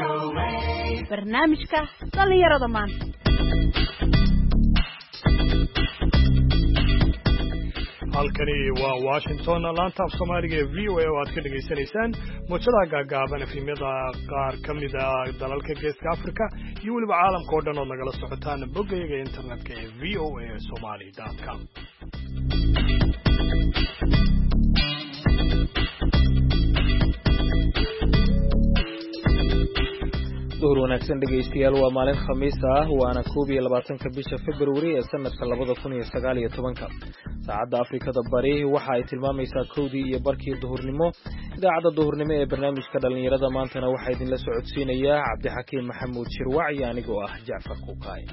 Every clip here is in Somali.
barnaamijka dhalinyarada maanta. halkani waa Washington laanta af Soomaaliga ee VOA oo aad ka dhageysanaysaan muujadaha gaagaaban efemyada qaar ka mid ah dalalka Geeska Afrika iyo waliba caalamka oo dhan oo nagala socotaan boggayaga internetka ee voasomali.com. duhur wanaagsan dhegeystayaal waa maalin khamiis ah waana 22 bisha February ee sanadka 2019 saacadda Afrikada Bari waxa ay tilmaamaysaa 1:00 iyo barkii duhurnimo idaacadda duhurnimo ee barnaamijka dhalinyarada maantana waxa idin la socodsiinaya Cabdixakiin Maxamuud Shirwac iyo anigoo ah Jaafar Kuqaay.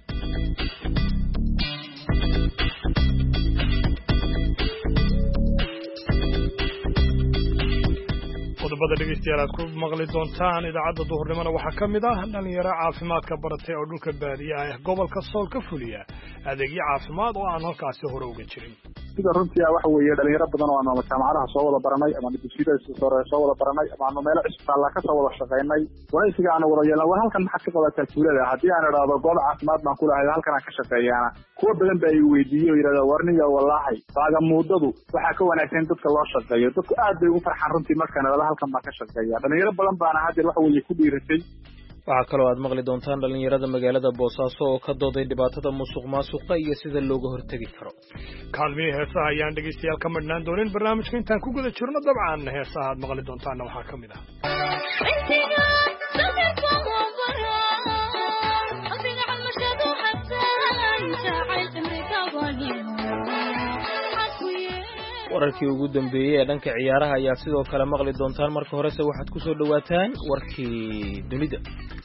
qodobada dhegeystayaal aad ku maqli doontaan idaacadda duhurnimona waxaa ka mid ah dhalinyaro caafimaadka baratay oo dhulka baadiyaha ah gobolka Sool ka fuliya adeegyo caafimaad oo aan halkaasi hore uga jirin. sida runtii waxa weeye dhalinyaro badan oo aan jaamacadaha soo wada baranay ama dugsiyada soo wada baranay ama meelo cisbitaal ka soo wada shaqeynay waraysiga aan wada yeelan war halkan maxaa ka qabataa tuulada haddii aan iraado goob caafimaad baan ku lahayd halkan aan ka shaqeeyana kuwa badan baa ay weydiiyay oo yiraahdo warniga wallahi baaga muudadu waxa ka wanaagsan dadka loo shaqeeyo dadku aad bay ugu farxaan runtii markaan iraado halkan baan ka shaqeeyaa dhalinyaro badan baan hadda waxa weeye ku dhiiratay. waxa kale oo aad maqli doontaan dhalinyarada magaalada Boosaaso oo ka dooday dhibaatada musuqmaasuqa iyo sida looga hortagi karo. kaalmii heesaha ayaan dhegeystayaal ka madhnaan doonin barnaamijka intaan ku guda jirno dabcan heesaha aad maqli doontaanna waxaa ka mid ah wararkii ugu dambeeyay ee dhanka ciyaaraha ayaa sidoo kale maqli doontaan marka horese waxaad ku soo dhawaataan warkii dunida.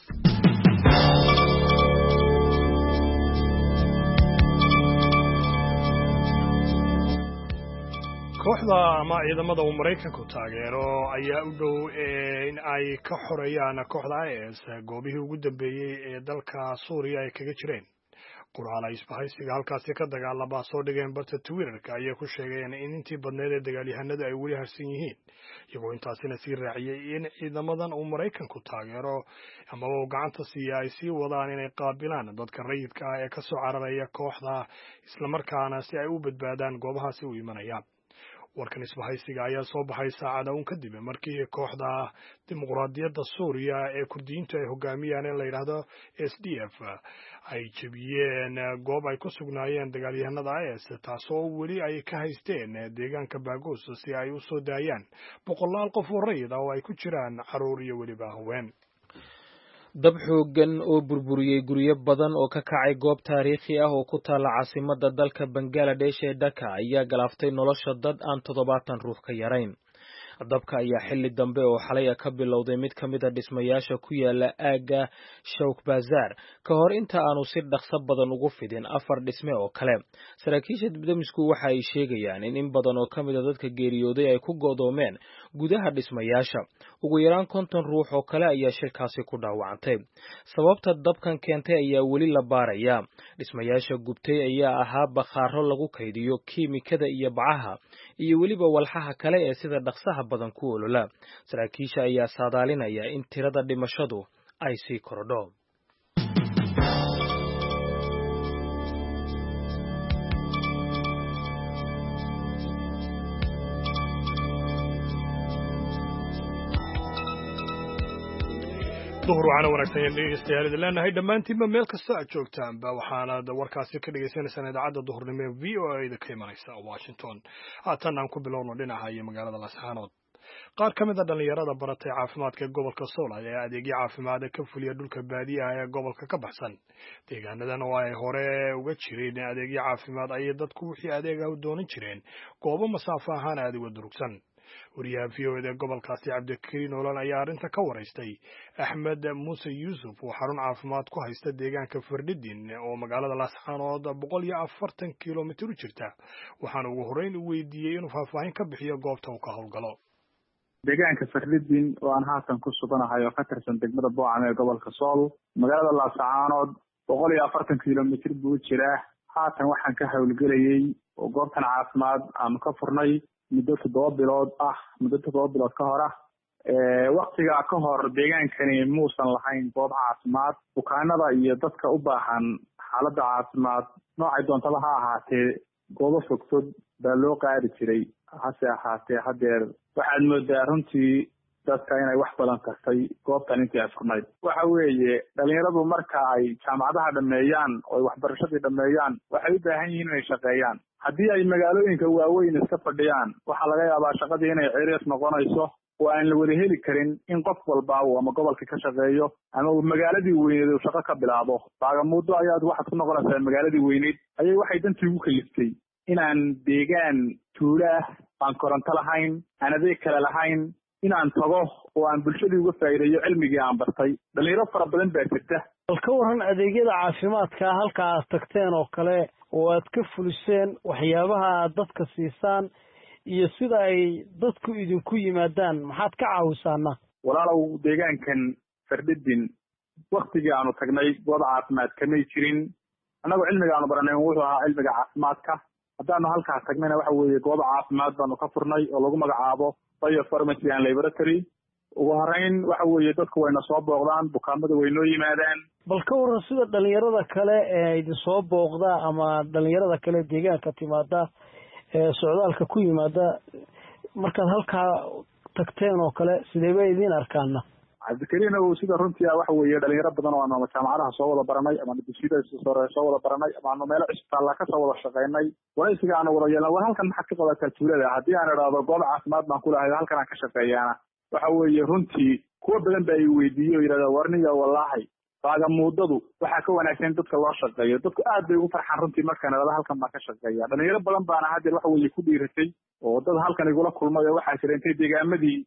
kooxda ama ciidamada uu Mareykanku taageero ayaa u dhow in ay ka xoreeyaan kooxda IS goobihii ugu dambeeyay ee dalka Suuriya ay kaga jireen. quraal ay isbahaysiga halkaasi ka dagaalama soo dhigeen barta Twitterka ayaa ku sheegeen in intii badneed ee dagaalyahanadu ay weli harsan yihiin iyagoo intaasina sii raaciyay in ciidamadan uu Mareykanku taageero ama uu gacanta siiya ay sii wadaan inay qaabilaan dadka rayidka ah ee ka soo cararaya kooxda isla markaana si ay u badbaadaan goobahaasi u imanayaan. warkan isbahaysiga ayaa soo baxay saacada uun kadib markii kooxda dimuqraadiyadda Suuriya ee Kurdiyiintu ay hogaamiyaan in la yiraahdo SDF ay jabiyeen goob ay ku sugnaayeen dagaalyahanada IS taasoo weli ay ka haysteen deegaanka Baghuz si ay u soo daayaan boqolaal qof oo rayid ah oo ay ku jiraan caruur iyo weliba haween. dab xoogan oo burburiyay guryo badan oo ka kacay goob taariikhi ah oo ku taala caasimadda dalka Bangladesh ee Dhaka ayaa galaaftay nolosha dad aan 70 ruux ka yarayn. dabka ayaa xilli dambe oo xalay ka bilowday mid ka mid ah dhismayaasha ku yaala aaga Shawk Bazaar ka hor inta aanu si dhaqso badan ugu fidin 4 dhisme oo kale. saraakiisha dibdamisku waxa ay sheegayaan in badan oo ka mid ah dadka geeriyooday ay ku go'doomeen gudaha dhismayaasha. ugu yaraan 50 ruux oo kale ayaa shirkaasi ku dhaawacantay. sababta dabkan keentay ayaa weli la baaraya. dhismayaasha gubtay ayaa ahaa bakhaaro lagu kaydiyo kiimikada iyo bacaha iyo weliba walxaha kale ee sida dhaqsaha badan ku olola. saraakiisha ayaa saadaalinaya in tirada dhimashadu ay sii kordho. duhur waxaana wanaagsan dhegeystayaal idin leenahay dhammaantiinba meel kasta aad joogtaanba waxaana warkaasi ka dhagaysanaysaan idaacadda duhurnimo ee VOA ka imanaysa Washington. haatan aan ku bilowno dhinaca iyo magaalada Laascaanood. qaar ka mid ah dhalinyarada baratay caafimaadka gobolka Sool ayaa adeegyo caafimaad ka fuliya dhulka baadiyaha ee gobolka ka baxsan. deegaanadan oo ay hore uga jireen adeegyo caafimaad ay dadku wixii adeeg ah u doonan jireen goobo masaafo ahaan aad uga durugsan. wariyaha VOA gobolkaasi Cabdikariin Olan ayaa arrinta ka waraystay Axmed Muuse Yuusuf oo xarun caafimaad ku haysta deegaanka Fardidin oo magaalada Laascaanood 140 kiiloomitir u jirta. waxaan ugu horeyn u weydiiyay inuu faahfaahin ka bixiyo goobta uu ka howlgalo. deegaanka Fardidin oo aan haatan ku suganahay oo ka tirsan degmada Boocam ee gobolka Sool magaalada Laascaanood 140 kiiloomitir buu jiraa. haatan waxaan ka howlgelayay oo goobtan caafimaad aan ka furnay muddo 7 bilood ka hor waktigaa ka hor deegaankani muusan lahayn goob caafimaad. bukaanada iyo dadka u baahan xaaladda caafimaad noocay doontaba ha ahaatee goobo fogfog baa loo qaadi jiray. hase ahaatee hadeer waxaad moodaa runtii dadka inay wax badan tartay goobtan intii ay furnayd. waxa weeye dhalinyaradu marka ay jaamacadaha dhameeyaan oo ay waxbarashadii dhameeyaan waxay u baahan yihiin inay shaqeeyaan. haddii ay magaalooyinka waaweyn iska fadhiyaan waxaa laga yaabaa shaqadii inay ciriis noqonayso oo aan la wada heli karin in qof walba uu ama gobolka ka shaqeeyo ama uu magaaladii weyneed uu shaqo ka bilaabo. baagamuuddo ayaad waxaad ku noqonaysaa magaaladii weyneyd ayay waxay dantii ugu kaliftay inaan deegaan tuulo ah aan koronto lahayn aan adeeg kale lahayn inaan tago oo aan bulshadii uga faa'iideeyo cilmigii aan bartay. dhalinyaro fara badan baa jirta. bal ka waran adeegyada caafimaadka halka aad tagteen oo kale oo aad ka fuliseen waxyaabaha aad dadka siisaan iyo sida ay dadku idinku yimaadaan maxaad ka caawisaana? walaalow deegaankan Fardidin waktigii aanu tagnay goob caafimaad kamay jirin. annagoo cilmiga aanu baranay wuxuu ahaa cilmiga caafimaadka. haddaanu halkaa tagnayna waxa weeye goob caafimaad baanu ka furnay oo lagu magacaabo biopharmacy and laboratory. ugu horeyn waxa weeye dadku wayna soo booqdaan, bukaamada way noo yimaadaan. bal ka waran sida dhalinyarada kale ee idin soo booqda ama dhalinyarada kale deegaanka timaada ee socdaalka ku yimaada markaad halkaa tagteen oo kale sidee bay idin arkaana? cabdikariinow sida runtii waxa weeye dhalinyaro badan oo aanu jaamacadaha soo wada baranay ama dugsiyada soo wada baranay ama aanu meelo cisbitaalla ka soo wada shaqaynay. waraysiga aanu wada yeelan war halkan maxaad ka qabataa tuulada? haddii aan idhaahdo goob caafimaad baan ku lahay halkan aan ka shaqeeyaana waxa weeye runtii kuwa badan baa i weydiiyey oo yidhahda warniga wallaahi baagamuudadu waxaa ka wanaagsan dadka loo shaqeeyo. dadku aad bay ugu farxaan runtii markaan idhahdo halkan baan ka shaqeeya. dhalinyaro badan baana hadeer waxa weeye ku dhiiratay oo dad halkan igula kulmay oo waxaa jira intay deegaamadii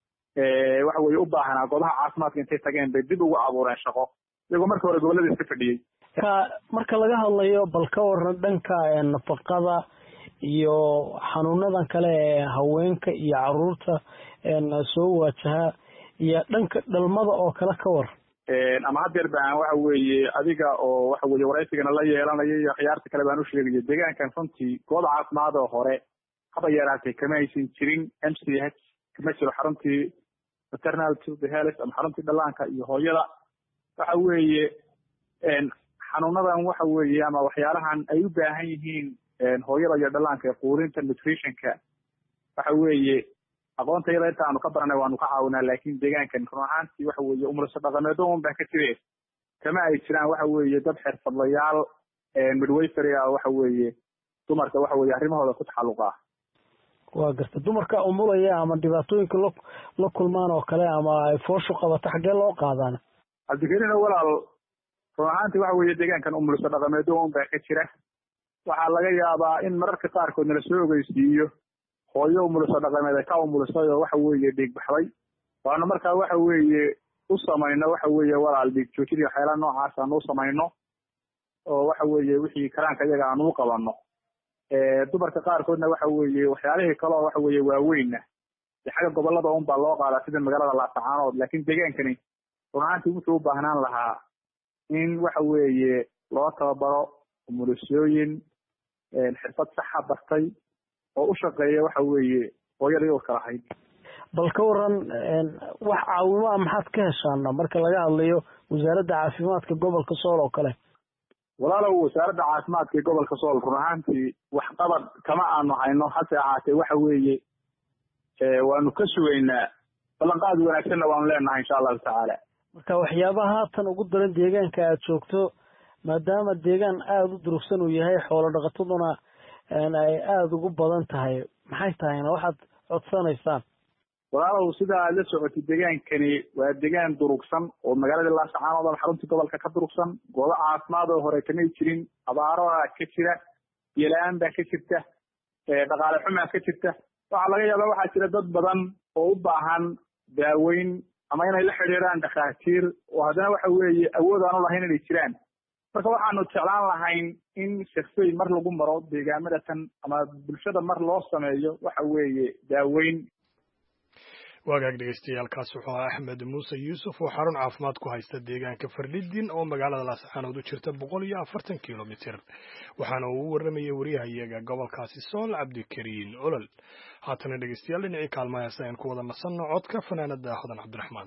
waxa weeye u baahanaa goobaha caafimaadka intay tageen bay dib ugu abuureen shaqo iyagoo marka hore gobolada iska fadhiyey. marka laga hadlayo bal ka waran dhanka nafaqada iyo xanuunadan kale ee haweenka iyo caruurta soo waajaha iyo dhanka dhalmada oo kale ka war. ama hadeer baan waxa weeye adiga oo waxa weeye waraysigana la yeelanaya iyo khiyaarta kale baan u sheegaya deegaankan runtii goob caafimaad oo hore haba yaraatay kama aysan jirin. MCH kama jiro xaruntii maternal to the health ama xaruntii dhallaanka iyo hooyada. waxa weeye xanuunadan waxa weeye ama waxyaalahan ay u baahan yihiin hooyada iyo dhallaanka ee quudinta nutritionka waxa weeye aqoonta iyada inta aanu ka baranay waanu ka caawinaa. laakiin deegaankan run ahaantii waxa weeye umulso dhaqameedo un baa ka jire kama ay jiraan waxa weeye dad xirfadlayaal midwifery ah waxa weeye dumarka waxa weeye arrimahooda ku taxalluqa. waa garta dumarka umulaya ama dhibaatooyinka la kulmaan oo kale ama ay fooshu qabato xaggee loo qaadaana? cabdikariino walaal run ahaantii waxa weeye deegaankan umulso dhaqameedo un baa ka jira. waxaa laga yaabaa in mararka qaarkood nala soo ogeysiiyo hooyo umulso dhaqameed ay ka umulisay oo waxa weeye dhiig baxday waana markaa waxa weeye u samayno waxa weeye walaal dhiig joojin waxyaalaha noocaas aan u samayno oo waxa weeye wixii karaanka iyaga aan u qabano. dumarka qaarkoodna waxa weeye waxyaalihii kale oo waxa weeye waaweynna xagga gobolada un baa loo qaadaa sida magaalada Laascaanood. laakiin deegaankani run ahaantii wuxuu u baahnaan lahaa in waxa weeye loo tababaro umulisooyin xirfad saxa bartay oo u shaqeeya waxa weeye hooyadii uurka lahayd. bal ka waran wax caawimo maxaad ka heshaana marka laga hadlayo wasaaradda caafimaadka gobolka Sool oo kale? walaalow wasaaradda caafimaadka ee gobolka Sool run ahaantii waxqabad kama aanu hayno. hase ahaatee waxa weeye waanu ka sugaynaa ballanqaad wanaagsanna waanu leenahay insha allahu tacaala. marka waxyaabaha haatan ugu daran deegaanka aad joogto maadaama deegaan aada u durugsan uu yahay xoolo dhaqataduna ay aada ugu badan tahay maxay tahayna waxaad codsanaysaan? walaalow sida aad la socotay deegaankani waa deegaan durugsan oo magaalada Laascaanood ama xaruntii gobolka ka durugsan. goobo caafimaad oo hore kamay jirin. abaaro ka jira, biyo la-aan baa ka jirta, dhaqaale xumaa ka jirta. waxaa laga yaabaa waxaa jira dad badan oo u baahan daaweyn ama inay la xidhiiraan dhakhaatiir oo haddana waxa weeye awood aan u lahayn inay jiraan. marka waxaanu jeclaan lahayn in shakhsiy mar lagu maro deegaamada tan ama bulshada mar loo sameeyo waxa weeye daaweyn. wagaag dhegeystayaaalkaas wuxuu ahaa axmed muuse yuusuf oo xarun caafimaad ku haysta deegaanka fardhidin oo magaalada laascaanood u jirta 140 kilomitir waxaana uu u waramayay wariyahayaga gobolkaasi sool cabdikariin olol haatana dhegeystayaal dhinacii kaalmahaas ayaan ku wada nasanno codka fanaanada hodan cabdiraxmaan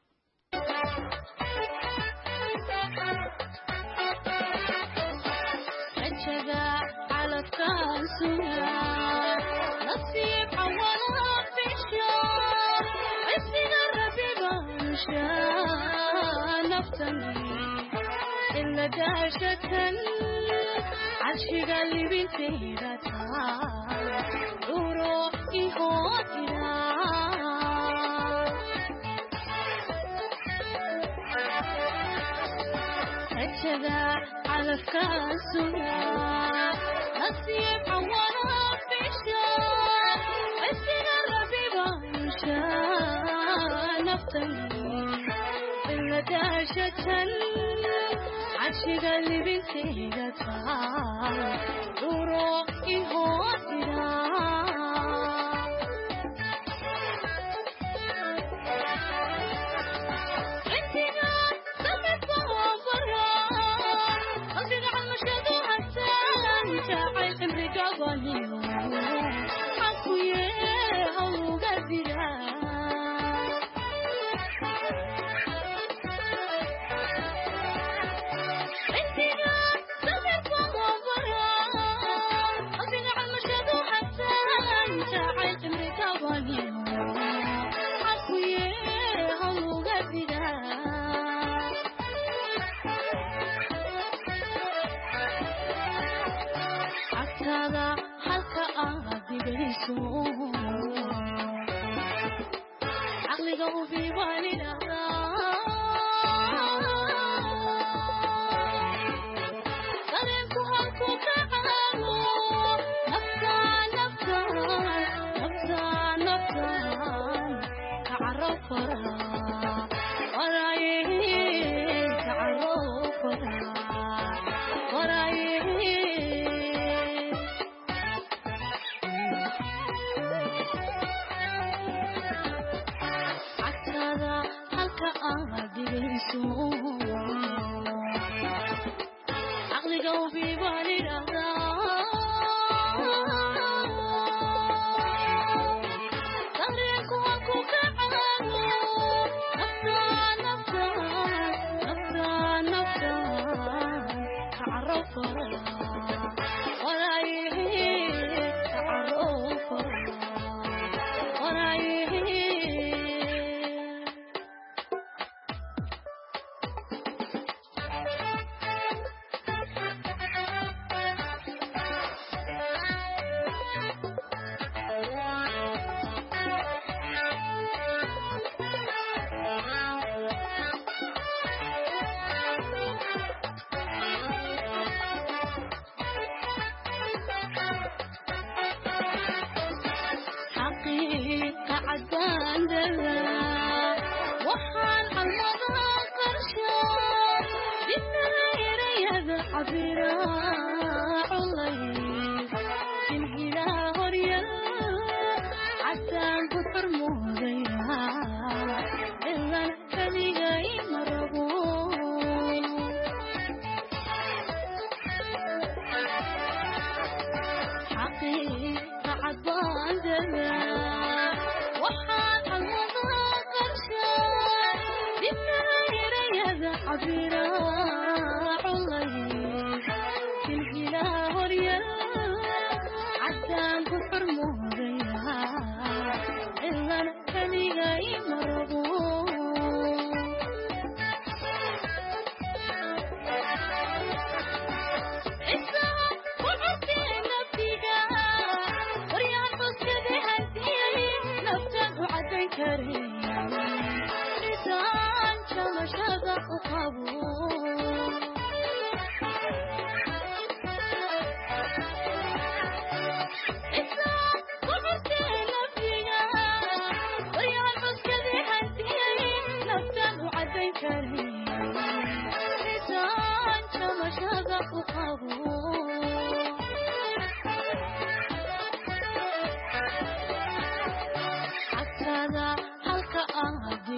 إلا داشة عشق اللي بنتيرتها وروحي هوتنا هكذا على الكاسونا نصيب حوانا في الشام عشق الربيبة مشان نفتني إلا داشة عشق اللي بنتيرتها وروحي هوتنا عندنا سمت وفرا أصير على المشهد وحسان شاعر امريكا ظهير حكوية أو قدرا عقلي قوي والدها قلبك هلكو كعالو نفسا تعرف فرها ورايه تعرف فرها ورايه عقلي قوي والدها ظهرك وكو كعالو نفسا تعرف ورايه تعرف ورايه حقيقة عدان دلا وحال حمضها قرشا بالنهاية رياض العبيرة علي كنهلا هريا عدان كفر مهديا إلا نحكي غاي مربون حقيقة عدان دلا وحال حمضها قرشا بالنهاية رياض عبيرة علي كنهلا هريا عدان كفر مهديا إلا نحكي غاي مربون لسان كما شذا قبول إسلام وحسين فيها وريا المسكذ حسين نفسا وعدي كريم لسان كما شذا قبول هكذا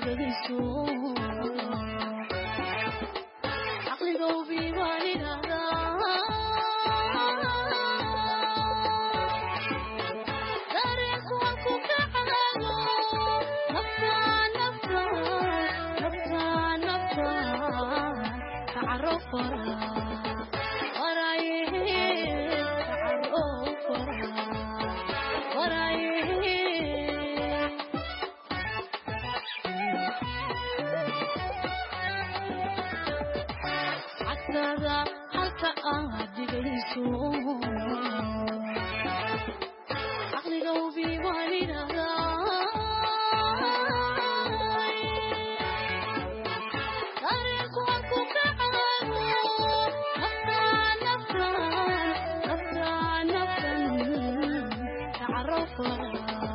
digayso caqligowbi waan idhahdaa dareenku waan ku kacaago nafta kacaro fara caqligowbi waan idhahdaa dareenku waan ku kacaago naftan kacaro fara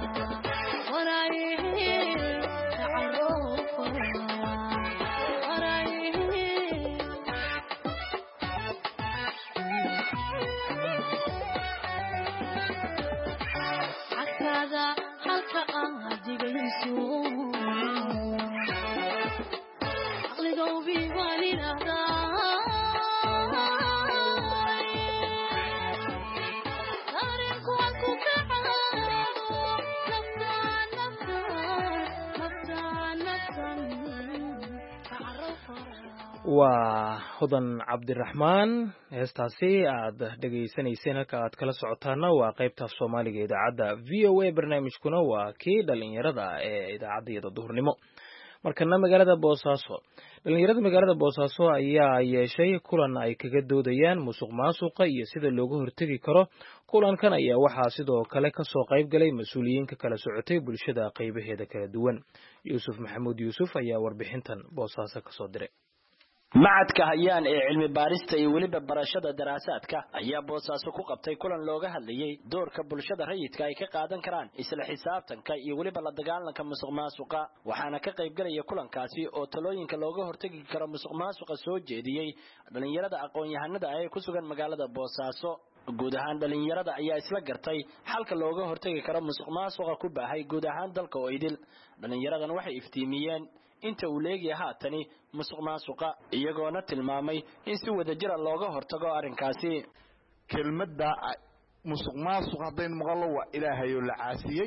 waa hodan cabdiraxmaan heestaasi aad dhegaysanayseen halka aad kala socotaana waa qaybta soomaaliga idaacadda v o a barnaamijkuna waa kii dhalinyarada ee idaacadda duhurnimo markana magaalada boosaaso dhalinyarada magaalada boosaaso ayaa yeeshay kulan ay kaga doodayaan musuq maasuqa iyo sida looga hortegi karo kulankan ayaa waxaa sidoo kale kasoo qayb galay mas-uuliyiin ka kala socotay bulshada qaybaheeda kala duwan yuusuf maxamuud yuusuf ayaa warbixintan boosaaso kasoo diray macadka hayaan ee cilmi baarista iyo weliba barashada daraasaadka ayaa boosaaso ku qabtay kulan looga hadlayay doorka bulshada rayidka ay ka qaadan karaan isla xisaabtanka iyo weliba la dagaalanka musuqmaasuqa waxaana ka qayb galaya kulankaasi oo talooyinka looga hortagi karo musuqmaasuqa soo jeediyey dhalinyarada aqoon-yahanada ah ee ku sugan magaalada boosaaso guud ahaan dhalinyarada ayaa isla gartay xalka looga hortagi karo musuqmaasuqa ku baahay guud ahaan dalka oo idil dhalinyaradan waxay iftiimiyeen inta uu leeyahay haatani musuqmaasuqa iyagoona tilmaamay in si wadajir looga hortago arrinkaasi kelmadda musuqmaasuq haddayn maqlo waa ilaahay oo la caasiyey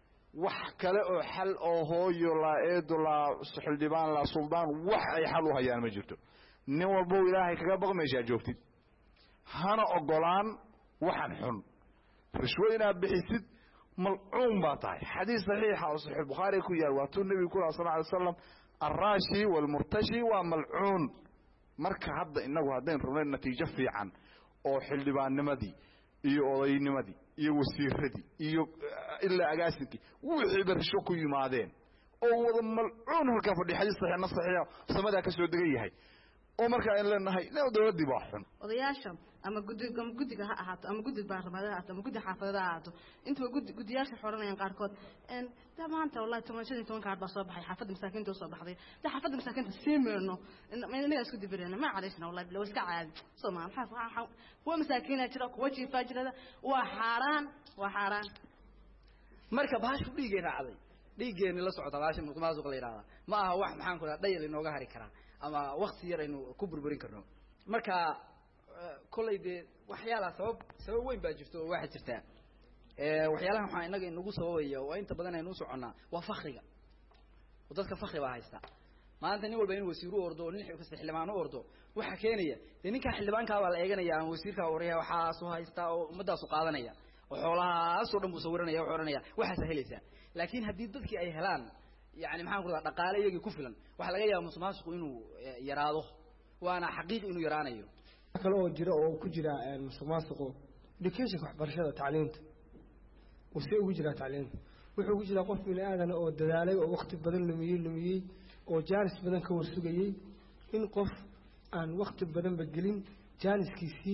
wax kale oo xal oo hooyo la eedo la suxuldhibaan la suldaan wax ay xal u hayaan ma jirto nin walba ilaahay kaga baqmaysaa joogtid hana ogolaan waxan xun rishwo inaad bixisid malcuun baa tahay xadiis saxiixa oo saxiix bukhaari ku yaal waa tuu nabiga sallallahu alayhi wasallam arraashi walmurtashi waa malcuun marka hadda inagu haddayn rabnay natiijo fiican oo xildhibaannimadii iyo odaynimadii iyo wasiiradii iyo ilaa agaasinkii wixii barsho ku yimaadeen oo wada malcuun halka fadhi xadiis saxiixa samada ka soo degan yahay oo marka in leenahay dawladii baa xun odayaasha ama guddiga ha ahaato ama guddi baarlamaanka ha ahaato ama guddi xaafadada ha ahaato inta guddiyaasha xoranayaan qaarkood maanta wallahi 15 kaar baa soo baxay xaafadda masaakiinta soo baxday xaafadda masaakiinta simeerno inaga isku dibireena ma cadaysna wallahi bila iska caadi Soomaal xaafad kuwa masaakiina jira kuwa jiifa jirada waa xaraan marka baashu dhiigeena caday dhiigeena la socota baasha musuqmaasuq la yiraahdo ma aha wax maxaan ku dhahay dhayl inooga hari karaa ama waqti yar aynu ku burburin karno marka kolayde waxyaalaha sabab weyn baa jirto waxa jirta waxyaalaha waxa inaga inagu sababaya waa inta badan aynu soconnaa waa fakhriga dadka fakhri baa haysta maanta nin walba inuu wasiir u ordo nin xildhibaan u ordo waxa keenaya ninka xildhibaanka waa la eeganaya ama wasiirka waraya waxa soo haysta oo ummadaas u qaadanaya oo xoolaha soo dhan buu sawiranaya oo oranaya waxa sahelaysa laakiin hadii dadkii ay helaan يعني maxaan ku radaa dhaqaale iyagii ku filan waxa laga yaabaa musuqmaasuqu inuu yaraado waana xaqiiqi inuu yaraanayo kale oo jira oo ku jira musuqmaasuqu education waxbarashada tacliinta oo si ugu jira tacliinta wuxuu ku jira qof bini aadan oo dadaalay oo waqti badan lumiyay oo jaaris badan ka warsugayay in qof aan waqti badan gelin jaaniskiisii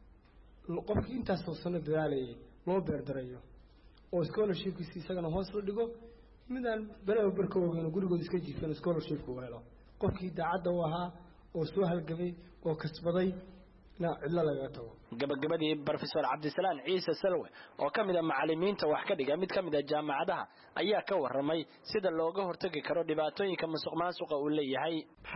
qofkii intaas oo sano dadaalay loo beerdarayo oo scholarshipkiisa isagana hoos loo dhigo midaan balaw barka ogeyn gurigood iska jiifan scholarship ku weelo qofkii daacadda u ahaa oo soo halgamay oo kasbaday cidlo laga tago gabagabadii Professor Cabdisalaan Ciise Salwe oo kamid ah macallimiinta wax ka dhiga mid kamid ah jaamacadaha ayaa ka waramay sida looga hortagi karo dhibaatooyinka musuqmaasuqa uu leeyahay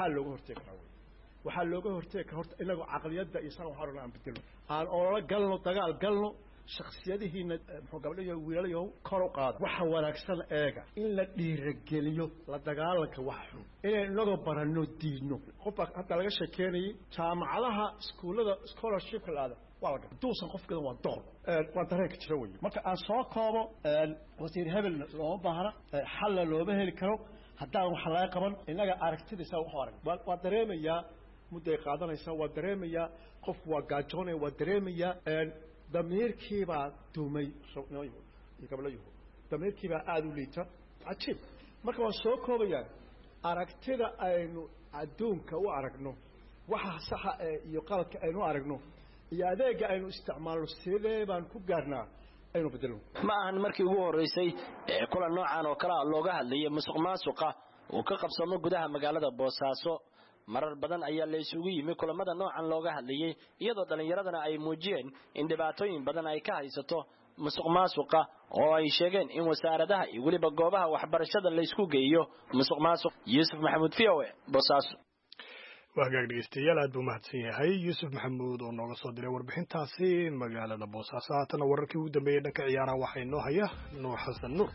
waxaa looga hortagi karaa horta inagu aqliyada isaan wax aan bedelo aan oo galno dagaal galno shakhsiyadihiina muxuu gabdhaha wiilayo kor u qaad waxa wanaagsan eega in la dhiirigeliyo la dagaalanka wax xun inay inagu barano diino qof hadda laga sheekeynay jaamacadaha iskuulada scholarship laada waa duusan qofkada waa doon waa dareenka jira weey marka aan soo koobo wasiir hebel loo baahna xal loo heli karo haddaan wax laga qaban inaga aragtidiisa wax arag waa dareemaya mudday qaadanaysa waa dareemaya qof waa gaajoonay waa dareemaya damiirkii baa dumay damiirkii baa aad u liita cajiib marka waan soo koobayaa aragtida aynu adduunka u aragno waxa saxa iyo qaladka aynu aragno iyo adeega aynu isticmaalno sidee baan ku gaarnaa aynu bedelo ma ahan markii ugu horeysay kulan noocan oo kala looga hadlayay musuqmaasuqa oo ka qabsamo gudaha magaalada Boosaaso marar badan ayaa la isugu yimi kulamada noocan looga hadlayay iyadoo dhalinyaradana ay muujiyeen in dhibaatooyin badan ay ka haysato musuqmaasuqa oo ay sheegeen in wasaaradaha iyo waliba goobaha waxbarashada la isku geeyo musuqmaasuq Yuusuf Maxamuud Fiyawe Boosaaso wahagaag dhegeystayaal aad buu mahadsan yahay Yuusuf Maxamuud oo nooga soo diray warbixintaasi magaalada Boosaaso haatana wararkii ugu dambeeyay dhanka ciyaaraha waxaa inoo haya Nuur Xasan Nuur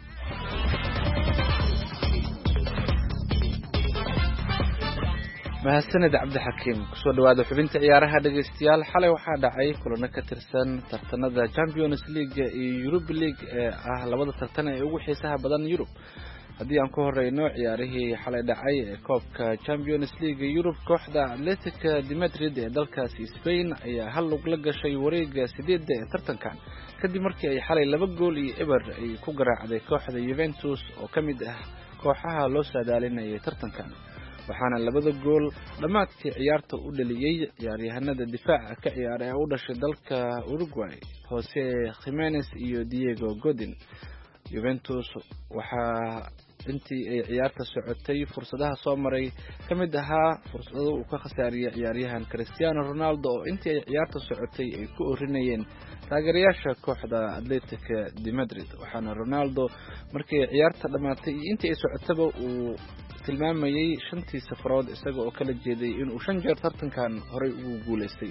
mahadsanid cabdixakiim kusoo dhawaada xubinta ciyaaraha dhegeystayaal xalay waxaa dhacay kulano ka tirsan tartanada Champions League iyo Europa League ee ah labada tartan ee ugu xiisaha badan Yurub haddii aan ku horeyno ciyaarihii xalay dhacay ee koobka Champions League Europe kooxda Atletico de Madrid ee dalkaasi Spain ayaa hal lug la gashay wareega 8 ee tartankan kadib markii ay xalay 2 gool iyo eber ay ku garaacday kooxda Juventus oo kamid ah kooxaha loo saadaalinayay tartankan waxaana labada gool dhamaadkii ciyaarta u dhaliyay ciyaaryahanada difaaca ka ciyaara ee u dhashay dalka Uruguay Jose Jimenez iyo Diego Godin Juventus waxa intii ay ciyaarta socotay fursadaha soo maray kamid ahaa fursado uu ka khasaariyay ciyaaryahan Cristiano Ronaldo oo intii ay ciyaarta socotay ay ku orinayeen taageerayaasha kooxda Atletico de Madrid waxaana Ronaldo markii ciyaarta dhamaatay intii ay socotaba uu tilmaamayay shantii safarood isaga oo kala jeeday inuu 5 jeer tartankan horay ugu guuleystay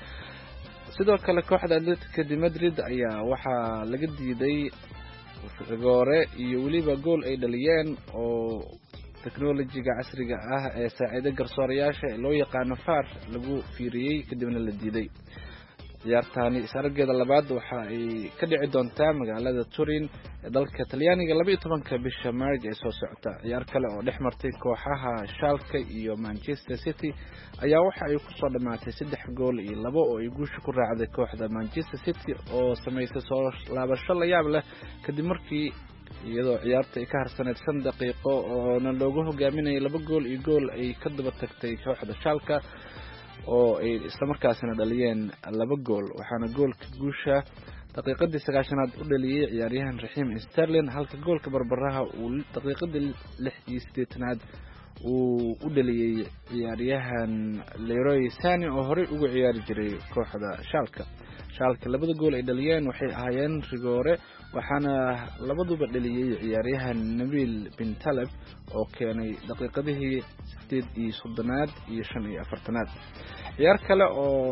sidoo kale kooxda Atletico de Madrid ayaa waxa laga diiday goore iyo waliba gool ay dhaliyeen oo teknolojiga casriga ah ee saaciido garsoorayaasha loo yaqaan VAR lagu fiiriyay kadibna la diiday ciyaartani isargeeda labaad waxa ay ka dhici doontaa magaalada Turin ee dalka Talyaaniga 12 bisha Maarch ee soo socota ciyaar kale oo dhexmartay kooxaha Schalke iyo Manchester City ayaa waxa ay ku soo dhamaatay 3 gool iyo 2 oo ay guusha ku raacday kooxda Manchester City oo sameysay soo laabasho la yaab leh kadib markii iyadoo ciyaarta ay ka harsaneyd 5 daqiiqo oo loogu hogaaminayay 2 gool iyo gool ay ka daba tagtay kooxda Schalke oo ay isla markaasna dhaliyeen 2 gool waxaana goolka guusha daqiiqadii 9aad u dhaliyay ciyaaryahan Raheem Sterling halka goolka barbaraha uu daqiiqadii 68aad uu u dhaliyay ciyaaryahan Leroy Sane oo horey ugu ciyaari jiray kooxda Schalke 2 gool ay dhaliyeen waxay ahaayeen rigoore waxaana labaduba dhaliyay ciyaaryahan Nabil bin Taleb oo keenay daqiiqadii 38aad iyo 45aad ciyaar kale oo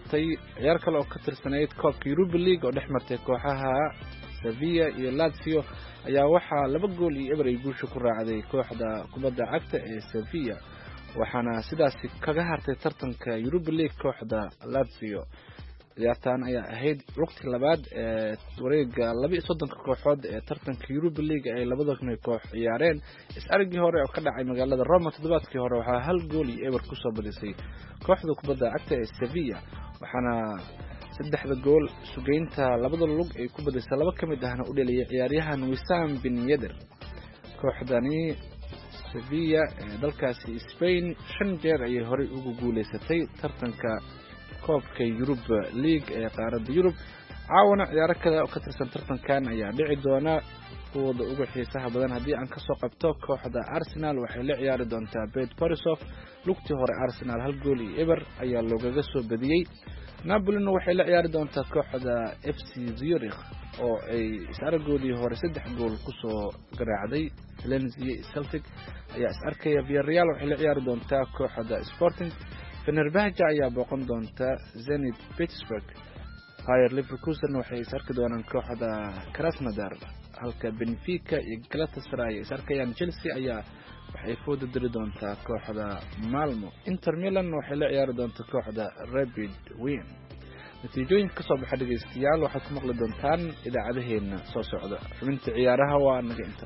ka tirsanayd koobka Europa League oo dhexmartay kooxaha Sevilla iyo Lazio ayaa waxa 2 gool iyo eber ay guusha ku raacday kooxda kubadda cagta ee Sevilla waxaana sidaas kaga hartay tartanka Europa League kooxda Lazio ciyaartan ayaa ahayd waqti labaad ee wareega 32 kooxood ee tartanka Europa League ay labada koox ciyaareen is-aragii hore oo ka dhacay magaalada Roma toddobaadkii hore waxa 1 gool iyo eber ku soo badisay kooxda kubadda cagta ee Sevilla waxaana 3 gool sugeynta labada lug ay ku badisay 2 kamid ahna u dhaliyay ciyaaryahan Wissam bin Yedder kooxdani Sevilla ee dalkaasi Spain 5 jeer ay hore ugu guuleysatay tartanka koobka Europa League ee qaaradda Yurub caawana ciyaaro kale oo ka tirsan tartankan ayaa dhici doona kuwooda ugu xiisaha badan haddii aan kasoo qabto kooxda Arsenal waxay la ciyaari doontaa Bet Borisov lugtii hore Arsenal 1-0 ayaa loogaga soo badiyay Napoli waxay la ciyaari doontaa kooxda FC Zurich oo ay isargoodii hore 3 gool ku soo garaacday Valencia Celtic ayaa isarkaya Villarreal waxay la ciyaari doontaa kooxda Sporting Fenerbahce ayaa booqan doonta Zenit Petersburg Bayer Leverkusen waxay isarki doonaan kooxda Krasnodar halka Benfica iyo Galatasaray isarkayaan Chelsea ayaa waxay foodo diri doontaa kooxda Malmo Inter Milan waxay la ciyaari doontaa kooxda Rapid Wien natiijooyinka ka soo baxa dhageystayaal waxaad ku maqli doontaan idaacadaheena soo socda xubinta ciyaaraha waa naga inta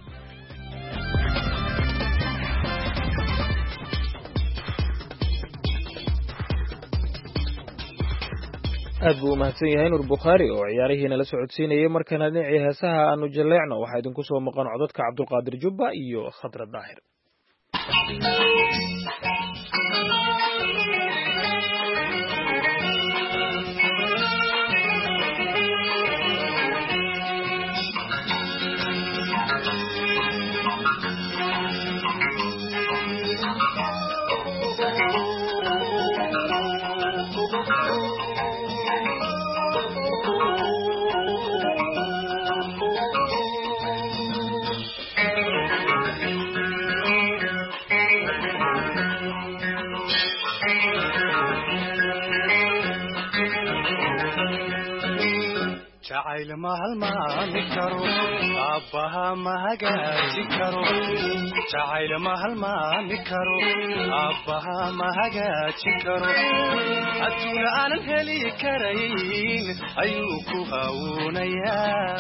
aad buu u mahadsan yahay Nuur Bukhaari oo ciyaarihiina la socodsiinayay markana dhinacii heesaha aanu jaleecno waxaa idinku soo maqan codadka Cabdulqaadir Jubba iyo Khadra Daahir jacayl ma halmaami karo aabbaha ma hagaaji karo jacayl ma halmaami karo aabbaha ma hagaaji karo adduuna aanan heli karayn ayuu ku hawuunayaa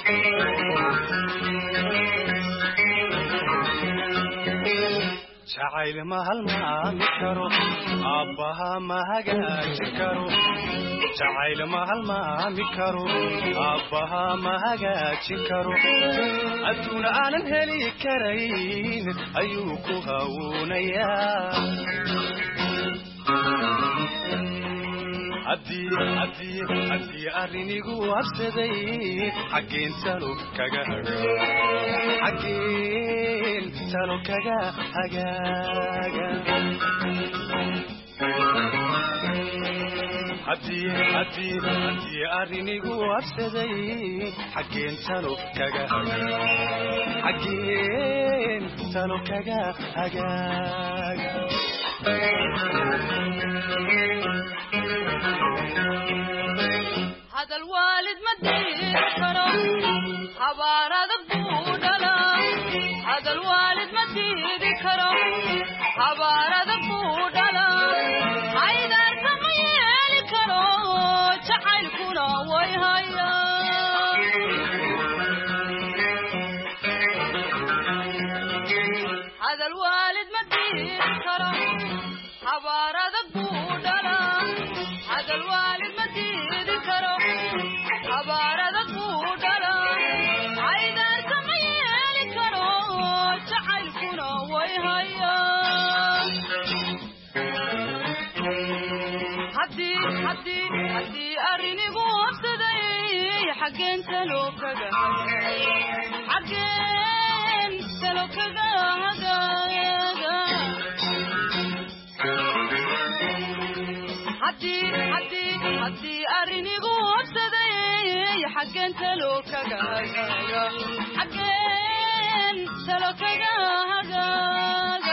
jacayl ma halmaami karo aabbaha ma hagaaji karo jacayl ma halmaami karo aabbaha ma hagaajin karo adduuna aanan heli karayn ayuu ku hawuunayaa haddii arrinigu habsaday xaggeen talo kaga xaggeen talo kaga hagaaga haddii arrinigu habsaday xaggeen talo kaga xaggeen talo kaga hagaaga hadal waalid ma diidi karo habaarada buu dhalaa hadal waalid ma diidi karo habaarada buu dhalaa haydaarta ma yeeli karo jacaylkuna way hayaa hadal waalid ma diidi karo habaarada buu dhalaa hadal waalid ma diidi karo habaarada buu dhalaa haydaarta ma yeeli karo jacaylkuna way hayaa haddii arrinigu habsaday xaggeen talo kaga xaggeen talo kaga hagaaga haddii arrinigu habsaday xaggeen talo kaga hagaaga xaggeen talo kaga hagaaga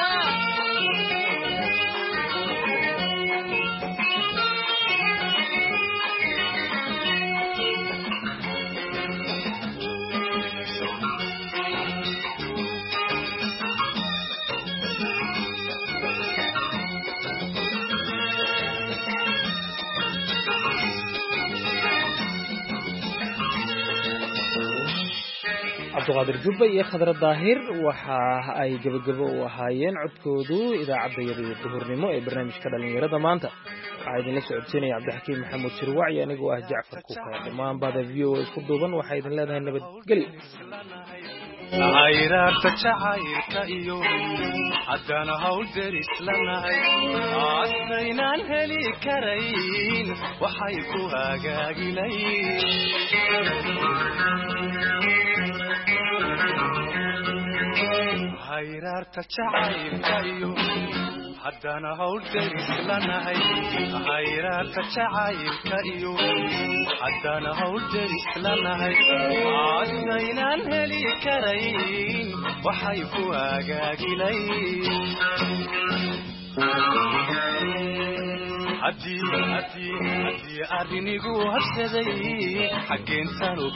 Cabdulqaadir Jubba iyo Khadra Daahir waxa ay gabagabo u ahaayeen codkoodu idaacadda duhurnimo ee barnaamijka dhalinyarada maanta waxaa idinla socodsiinaya Cabdixakiim Maxamuud Shirwac iyo anigoo ah Jacfar Kuuka dhammaan baada VOA isku duuban waxaa idin leedahay nabadgelyo hayraarta jacaylka iyo haddana hawl deris lanahay asaynaan heli karayn waxay ku hagaagilayn hayraarta jacaylka iyo haddana hawl deris lanahay hayraarta jacaylka iyo haddana hawl deris lanahay asaynaan heli karayn waxay ku hagaagilayn haddii arinigu habsaday xaggeen talo